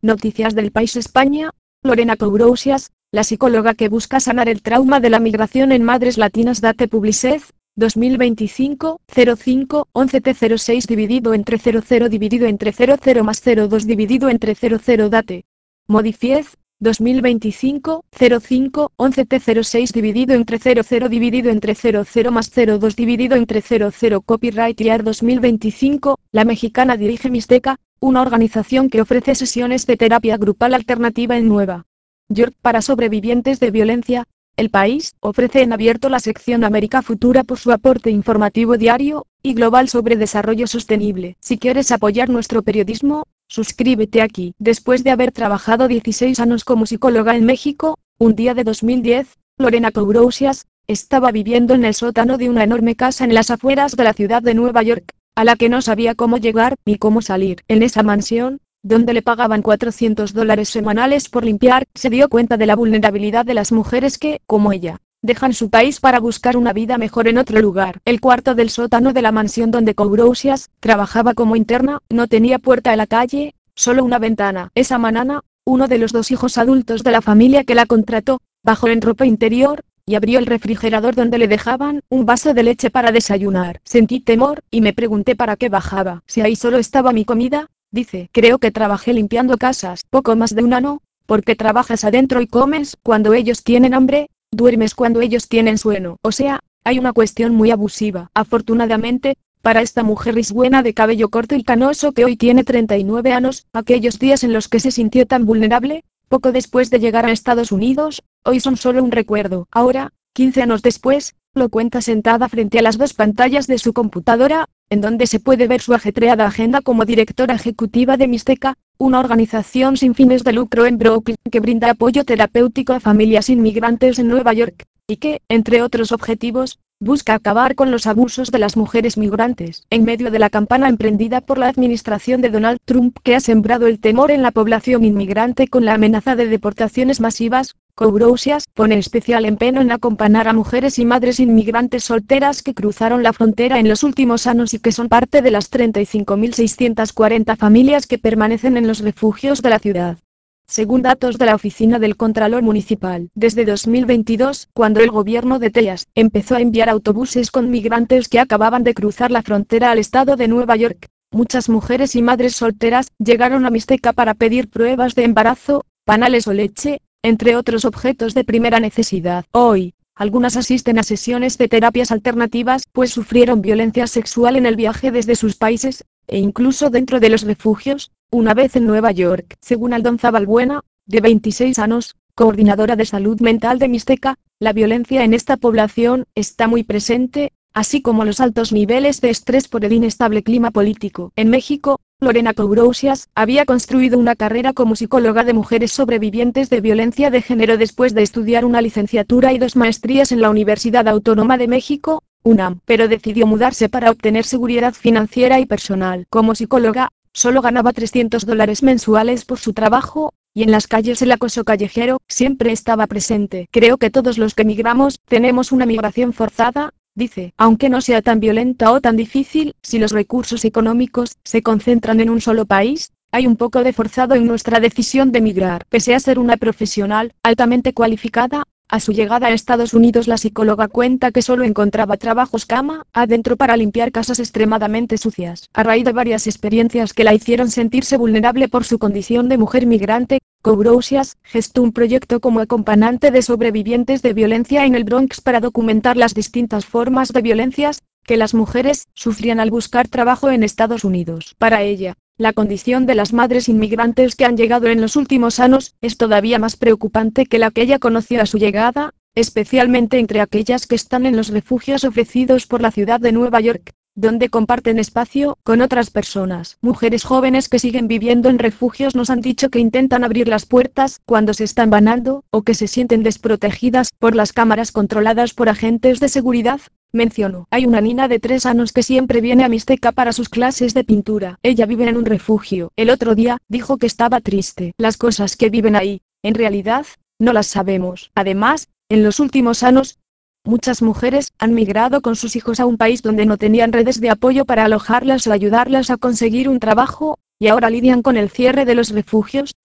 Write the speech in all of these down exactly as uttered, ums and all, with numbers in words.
Noticias del País España. Lorena Courrousias, la psicóloga que busca sanar el trauma de la migración en madres latinas. Date Publicez, dos mil veinticinco, cero cinco, once T cero seis dividido entre cero cero dividido entre cero cero más cero dos dividido entre cero cero. Date Modifiez, dos mil veinticinco, cero cinco, once T cero seis dividido entre cero cero dividido entre cero cero más cero dos dividido entre cero cero. Copyright Year dos mil veinticinco, la mexicana dirige Mixteca, una organización que ofrece sesiones de terapia grupal alternativa en Nueva York para sobrevivientes de violencia. El País ofrece en abierto la sección América Futura por su aporte informativo diario y global sobre desarrollo sostenible. Si quieres apoyar nuestro periodismo, suscríbete aquí. Después de haber trabajado dieciséis años como psicóloga en México, un día de dos mil diez, Lorena Courrousias estaba viviendo en el sótano de una enorme casa en las afueras de la ciudad de Nueva York, a la que no sabía cómo llegar ni cómo salir. En esa mansión, donde le pagaban cuatrocientos dólares semanales por limpiar, se dio cuenta de la vulnerabilidad de las mujeres que, como ella, dejan su país para buscar una vida mejor en otro lugar. El cuarto del sótano de la mansión donde Courrousias trabajaba como interna no tenía puerta a la calle, solo una ventana. Esa mañana, uno de los dos hijos adultos de la familia que la contrató, bajó en ropa interior y abrió el refrigerador donde le dejaban un vaso de leche para desayunar. Sentí temor y me pregunté para qué bajaba. Si ahí solo estaba mi comida, dice. Creo que trabajé limpiando casas. Poco más de un año, porque trabajas adentro y comes cuando ellos tienen hambre, duermes cuando ellos tienen sueño. O sea, hay una cuestión muy abusiva. Afortunadamente, para esta mujer risueña de cabello corto y canoso que hoy tiene treinta y nueve años, aquellos días en los que se sintió tan vulnerable, poco después de llegar a Estados Unidos, hoy son solo un recuerdo. Ahora, quince años después, lo cuenta sentada frente a las dos pantallas de su computadora, en donde se puede ver su ajetreada agenda como directora ejecutiva de Mixteca, una organización sin fines de lucro en Brooklyn que brinda apoyo terapéutico a familias inmigrantes en Nueva York, y que, entre otros objetivos, busca acabar con los abusos de las mujeres migrantes. En medio de la campaña emprendida por la administración de Donald Trump que ha sembrado el temor en la población inmigrante con la amenaza de deportaciones masivas, Courrousias pone especial empeño en acompañar a mujeres y madres inmigrantes solteras que cruzaron la frontera en los últimos años y que son parte de las treinta y cinco mil seiscientas cuarenta familias que permanecen en los refugios de la ciudad. Según datos de la Oficina del Contralor Municipal, desde dos mil veintidós, cuando el gobierno de Texas empezó a enviar autobuses con migrantes que acababan de cruzar la frontera al estado de Nueva York, muchas mujeres y madres solteras llegaron a Mixteca para pedir pruebas de embarazo, pañales o leche, entre otros objetos de primera necesidad. Hoy, algunas asisten a sesiones de terapias alternativas pues sufrieron violencia sexual en el viaje desde sus países, e incluso dentro de los refugios, una vez en Nueva York. Según Aldonza Balbuena, de veintiséis años, coordinadora de salud mental de Mixteca, la violencia en esta población está muy presente, así como los altos niveles de estrés por el inestable clima político. En México, Lorena Courrousias había construido una carrera como psicóloga de mujeres sobrevivientes de violencia de género después de estudiar una licenciatura y dos maestrías en la Universidad Autónoma de México, UNAM, pero decidió mudarse para obtener seguridad financiera y personal. Como psicóloga, solo ganaba trescientos dólares mensuales por su trabajo, y en las calles el acoso callejero siempre estaba presente. Creo que todos los que emigramos tenemos una migración forzada, dice, aunque no sea tan violenta o tan difícil, si los recursos económicos se concentran en un solo país, hay un poco de forzado en nuestra decisión de emigrar. Pese a ser una profesional altamente cualificada, a su llegada a Estados Unidos la psicóloga cuenta que solo encontraba trabajos cama adentro para limpiar casas extremadamente sucias. A raíz de varias experiencias que la hicieron sentirse vulnerable por su condición de mujer migrante, Courrousias gestó un proyecto como acompañante de sobrevivientes de violencia en el Bronx para documentar las distintas formas de violencias que las mujeres sufrían al buscar trabajo en Estados Unidos. Para ella, la condición de las madres inmigrantes que han llegado en los últimos años es todavía más preocupante que la que ella conoció a su llegada, especialmente entre aquellas que están en los refugios ofrecidos por la ciudad de Nueva York, donde comparten espacio con otras personas. Mujeres jóvenes que siguen viviendo en refugios nos han dicho que intentan abrir las puertas cuando se están bañando, o que se sienten desprotegidas por las cámaras controladas por agentes de seguridad. Mencionó, hay una niña de tres años que siempre viene a Mixteca para sus clases de pintura. Ella vive en un refugio. El otro día, dijo que estaba triste. Las cosas que viven ahí, en realidad, no las sabemos. Además, en los últimos años, muchas mujeres han migrado con sus hijos a un país donde no tenían redes de apoyo para alojarlas o ayudarlas a conseguir un trabajo, y ahora lidian con el cierre de los refugios,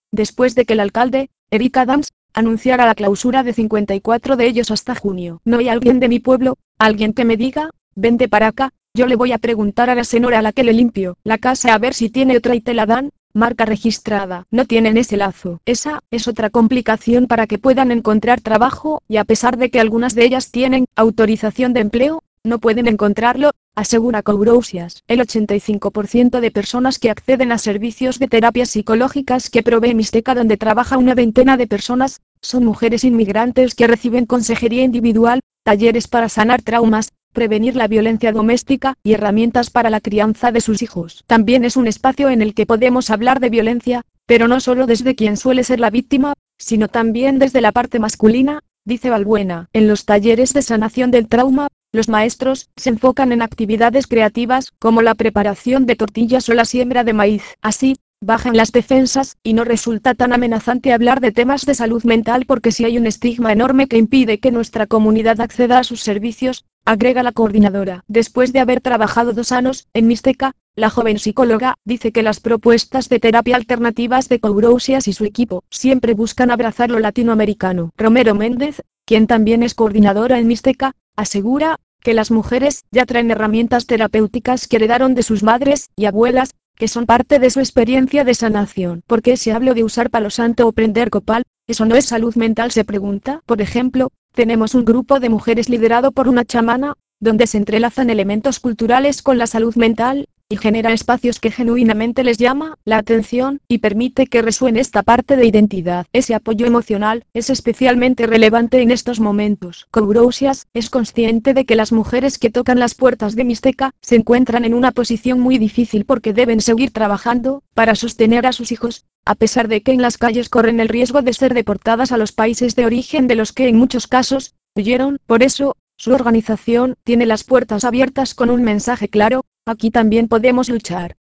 después de que el alcalde, Eric Adams, anunciara la clausura de cincuenta y cuatro de ellos hasta junio. No hay alguien de mi pueblo, alguien que me diga, vente para acá, yo le voy a preguntar a la señora a la que le limpio la casa a ver si tiene otra y te la dan, marca registrada. No tienen ese lazo. Esa es otra complicación para que puedan encontrar trabajo, y a pesar de que algunas de ellas tienen autorización de empleo, no pueden encontrarlo, asegura Courrousias. El ochenta y cinco por ciento de personas que acceden a servicios de terapias psicológicas que provee Mixteca, donde trabaja una veintena de personas, son mujeres inmigrantes que reciben consejería individual, talleres para sanar traumas, prevenir la violencia doméstica y herramientas para la crianza de sus hijos. También es un espacio en el que podemos hablar de violencia, pero no solo desde quien suele ser la víctima, sino también desde la parte masculina, dice Balbuena. En los talleres de sanación del trauma, los maestros se enfocan en actividades creativas como la preparación de tortillas o la siembra de maíz. Así, bajan las defensas, y no resulta tan amenazante hablar de temas de salud mental porque si hay un estigma enorme que impide que nuestra comunidad acceda a sus servicios, agrega la coordinadora. Después de haber trabajado dos años en Mixteca, la joven psicóloga dice que las propuestas de terapia alternativas de Courrousias y su equipo siempre buscan abrazar lo latinoamericano. Romero Méndez, quien también es coordinadora en Mixteca, asegura que las mujeres ya traen herramientas terapéuticas que heredaron de sus madres y abuelas, que son parte de su experiencia de sanación. ¿Por qué se habla de usar palo santo o prender copal? ¿Eso no es salud mental?, se pregunta. Por ejemplo, tenemos un grupo de mujeres liderado por una chamana, donde se entrelazan elementos culturales con la salud mental, y genera espacios que genuinamente les llama la atención, y permite que resuene esta parte de identidad. Ese apoyo emocional es especialmente relevante en estos momentos. Courrousias es consciente de que las mujeres que tocan las puertas de Mixteca se encuentran en una posición muy difícil porque deben seguir trabajando para sostener a sus hijos, a pesar de que en las calles corren el riesgo de ser deportadas a los países de origen de los que en muchos casos huyeron. Por eso, su organización tiene las puertas abiertas con un mensaje claro: aquí también podemos luchar.